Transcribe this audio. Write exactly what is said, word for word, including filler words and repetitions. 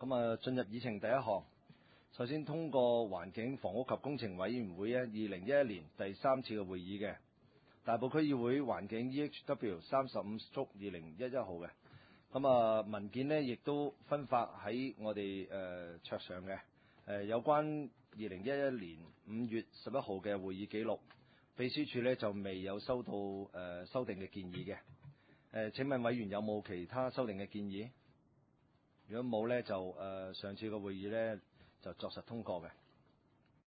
咁啊，進入議程第一項，首先通過環境、房屋及工程委員會咧二零一一年第三次嘅會議嘅大埔區議會環境 E H W 三十五足二零一一號嘅。咁啊，文件呢亦都分發喺我哋誒桌上嘅。誒有關二零一一年五月十一號嘅會議記錄，秘書處呢就未有收到誒、呃、修訂嘅建議嘅。誒、呃、請問委員有冇其他修訂嘅建議？如果冇呢，就誒、呃、上次嘅會議呢就作實通過嘅。